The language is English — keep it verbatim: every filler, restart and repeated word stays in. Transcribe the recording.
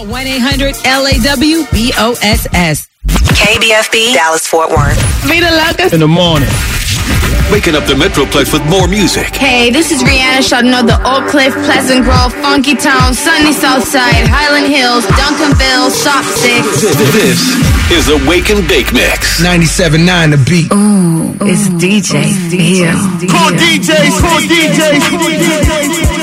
Call one eight hundred L A W B O S S. K B F B, Dallas Fort Worth. Vida Loca. In the morning. Waking up the Metroplex with more music. Hey, this is Rihanna Sheldon of the Oak Cliff, Pleasant Grove, Funky Town, Sunny Southside, Highland Hills, Duncanville, Shop Six. This is a Wake and Bake Mix. ninety-seven point nine The Beat. Ooh, it's D J. Call D Js, call D Js, call D Js.